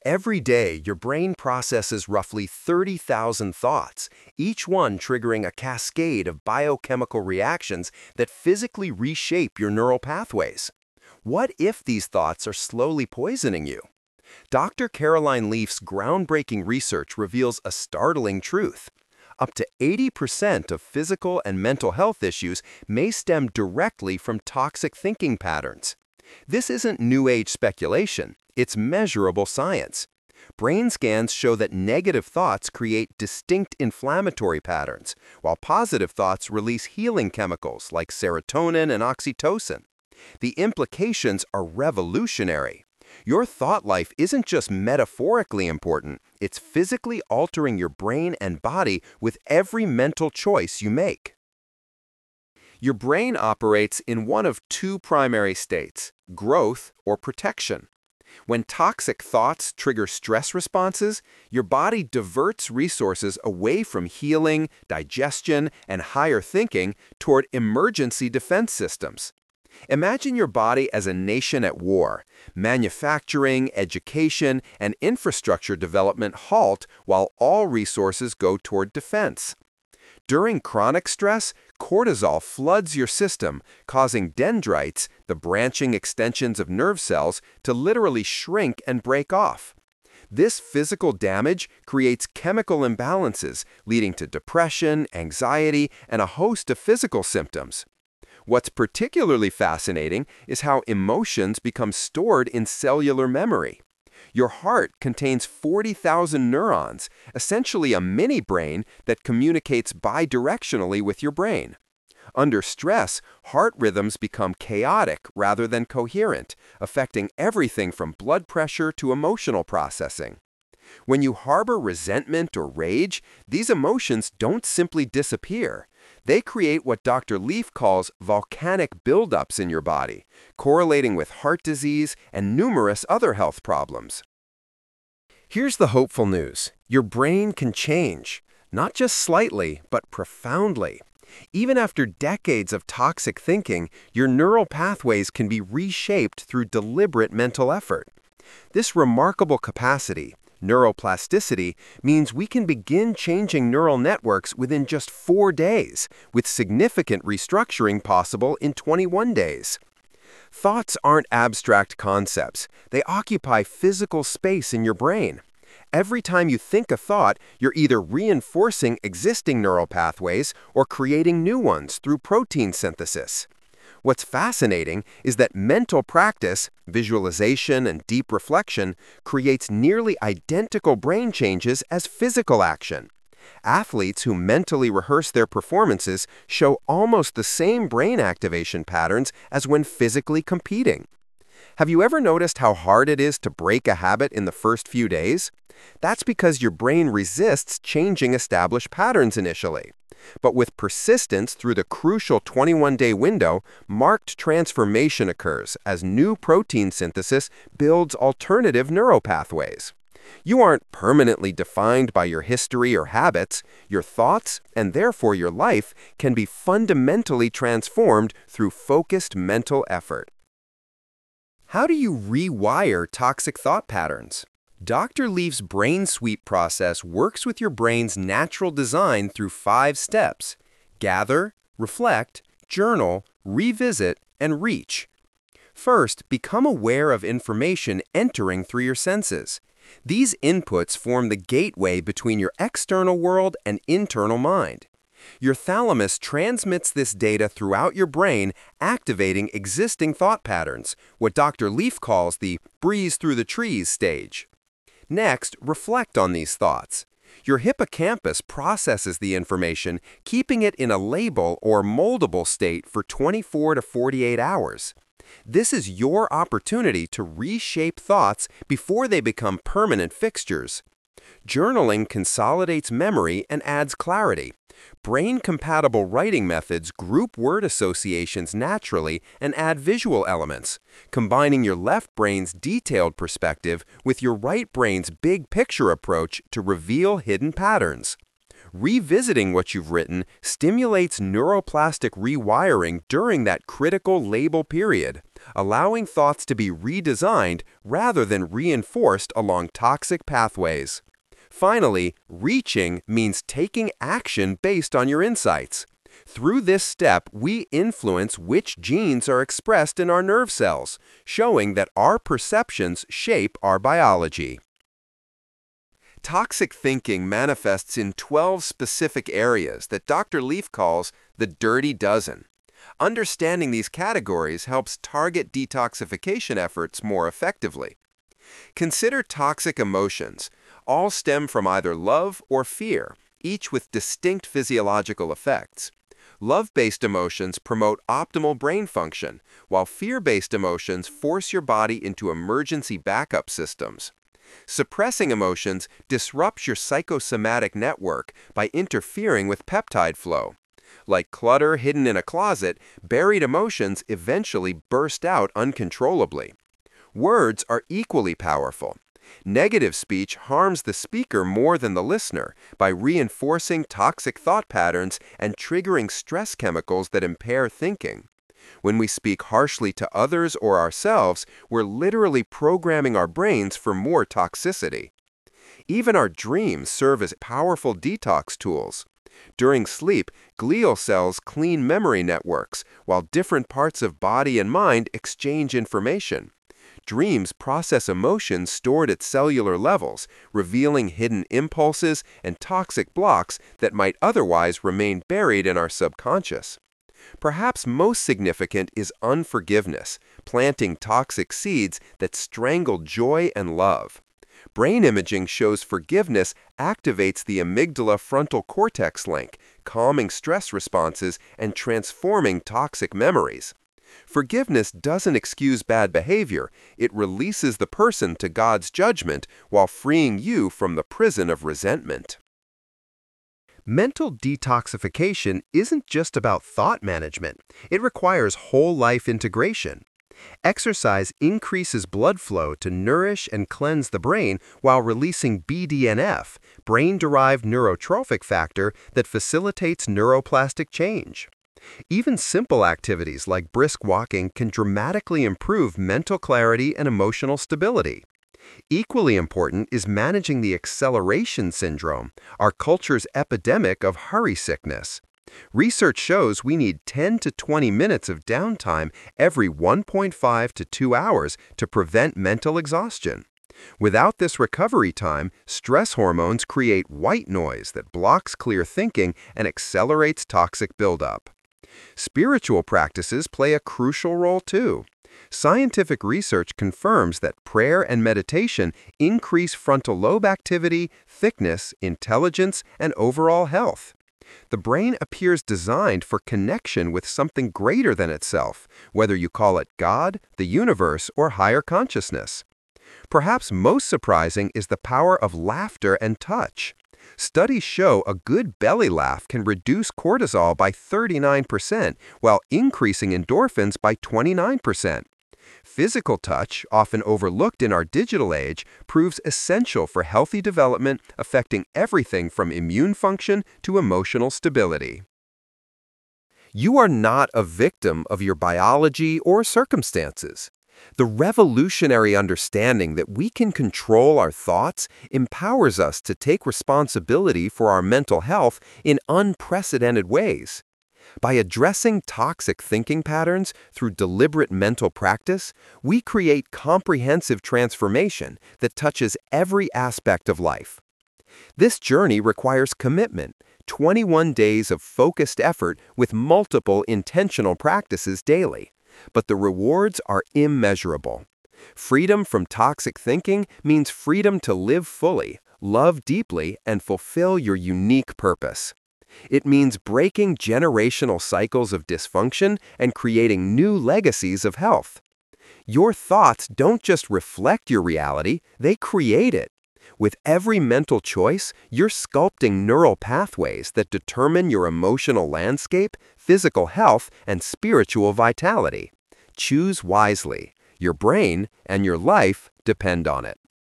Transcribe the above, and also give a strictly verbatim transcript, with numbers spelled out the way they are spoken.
Every day, your brain processes roughly thirty thousand thoughts, each one triggering a cascade of biochemical reactions that physically reshape your neural pathways. What if these thoughts are slowly poisoning you? Doctor Caroline Leaf's groundbreaking research reveals a startling truth. Up to eighty percent of physical and mental health issues may stem directly from toxic thinking patterns. This isn't New Age speculation, it's measurable science. Brain scans show that negative thoughts create distinct inflammatory patterns, while positive thoughts release healing chemicals like serotonin and oxytocin. The implications are revolutionary. Your thought life isn't just metaphorically important, it's physically altering your brain and body with every mental choice you make. Your brain operates in one of two primary states, growth or protection. When toxic thoughts trigger stress responses, your body diverts resources away from healing, digestion, and higher thinking toward emergency defense systems. Imagine your body as a nation at war. Manufacturing, education, and infrastructure development halt while all resources go toward defense. During chronic stress, cortisol floods your system, causing dendrites, the branching extensions of nerve cells, to literally shrink and break off. This physical damage creates chemical imbalances, leading to depression, anxiety, and a host of physical symptoms. What's particularly fascinating is how emotions become stored in cellular memory. Your heart contains forty thousand neurons, essentially a mini brain that communicates bidirectionally with your brain. Under stress, heart rhythms become chaotic rather than coherent, affecting everything from blood pressure to emotional processing. When you harbor resentment or rage, these emotions don't simply disappear. They create what Doctor Leaf calls volcanic buildups in your body, correlating with heart disease and numerous other health problems. Here's the hopeful news. Your brain can change, not just slightly, but profoundly. Even after decades of toxic thinking, your neural pathways can be reshaped through deliberate mental effort. This remarkable capacity, neuroplasticity, means we can begin changing neural networks within just four days, with significant restructuring possible in twenty-one days. Thoughts aren't abstract concepts. They occupy physical space in your brain. Every time you think a thought, you're either reinforcing existing neural pathways or creating new ones through protein synthesis. What's fascinating is that mental practice, visualization, and deep reflection creates nearly identical brain changes as physical action. Athletes who mentally rehearse their performances show almost the same brain activation patterns as when physically competing. Have you ever noticed how hard it is to break a habit in the first few days? That's because your brain resists changing established patterns initially. But with persistence through the crucial twenty-one day window, marked transformation occurs as new protein synthesis builds alternative neuropathways. You aren't permanently defined by your history or habits. Your thoughts, and therefore your life, can be fundamentally transformed through focused mental effort. How do you rewire toxic thought patterns? Doctor Leaf's Brain Sweep process works with your brain's natural design through five steps: gather, reflect, journal, revisit, and reach. First, become aware of information entering through your senses. These inputs form the gateway between your external world and internal mind. Your thalamus transmits this data throughout your brain, activating existing thought patterns, what Doctor Leaf calls the breeze through the trees stage. Next, reflect on these thoughts. Your hippocampus processes the information, keeping it in a label or moldable state for twenty-four to forty-eight hours. This is your opportunity to reshape thoughts before they become permanent fixtures. Journaling consolidates memory and adds clarity. Brain-compatible writing methods group word associations naturally and add visual elements, combining your left brain's detailed perspective with your right brain's big-picture approach to reveal hidden patterns. Revisiting what you've written stimulates neuroplastic rewiring during that critical label period, allowing thoughts to be redesigned rather than reinforced along toxic pathways. Finally, reaching means taking action based on your insights. Through this step, we influence which genes are expressed in our nerve cells, showing that our perceptions shape our biology. Toxic thinking manifests in twelve specific areas that Doctor Leaf calls the dirty dozen. Understanding these categories helps target detoxification efforts more effectively. Consider toxic emotions. All stem from either love or fear, each with distinct physiological effects. Love-based emotions promote optimal brain function, while fear-based emotions force your body into emergency backup systems. Suppressing emotions disrupts your psychosomatic network by interfering with peptide flow. Like clutter hidden in a closet, buried emotions eventually burst out uncontrollably. Words are equally powerful. Negative speech harms the speaker more than the listener by reinforcing toxic thought patterns and triggering stress chemicals that impair thinking. When we speak harshly to others or ourselves, we're literally programming our brains for more toxicity. Even our dreams serve as powerful detox tools. During sleep, glial cells clean memory networks, while different parts of body and mind exchange information. Dreams process emotions stored at cellular levels, revealing hidden impulses and toxic blocks that might otherwise remain buried in our subconscious. Perhaps most significant is unforgiveness, planting toxic seeds that strangle joy and love. Brain imaging shows forgiveness activates the amygdala frontal cortex link, calming stress responses and transforming toxic memories. Forgiveness doesn't excuse bad behavior, it releases the person to God's judgment while freeing you from the prison of resentment. Mental detoxification isn't just about thought management, it requires whole life integration. Exercise increases blood flow to nourish and cleanse the brain while releasing B D N F, brain-derived neurotrophic factor that facilitates neuroplastic change. Even simple activities like brisk walking can dramatically improve mental clarity and emotional stability. Equally important is managing the acceleration syndrome, our culture's epidemic of hurry sickness. Research shows we need ten to twenty minutes of downtime every one point five to two hours to prevent mental exhaustion. Without this recovery time, stress hormones create white noise that blocks clear thinking and accelerates toxic buildup. Spiritual practices play a crucial role too. Scientific research confirms that prayer and meditation increase frontal lobe activity, thickness, intelligence, and overall health. The brain appears designed for connection with something greater than itself, whether you call it God, the universe, or higher consciousness. Perhaps most surprising is the power of laughter and touch. Studies show a good belly laugh can reduce cortisol by thirty-nine percent while increasing endorphins by twenty-nine percent. Physical touch, often overlooked in our digital age, proves essential for healthy development, affecting everything from immune function to emotional stability. You are not a victim of your biology or circumstances. The revolutionary understanding that we can control our thoughts empowers us to take responsibility for our mental health in unprecedented ways. By addressing toxic thinking patterns through deliberate mental practice, we create comprehensive transformation that touches every aspect of life. This journey requires commitment, twenty-one days of focused effort with multiple intentional practices daily. But the rewards are immeasurable. Freedom from toxic thinking means freedom to live fully, love deeply, and fulfill your unique purpose. It means breaking generational cycles of dysfunction and creating new legacies of health. Your thoughts don't just reflect your reality, they create it. With every mental choice, you're sculpting neural pathways that determine your emotional landscape, physical health, and spiritual vitality. Choose wisely. Your brain and your life depend on it.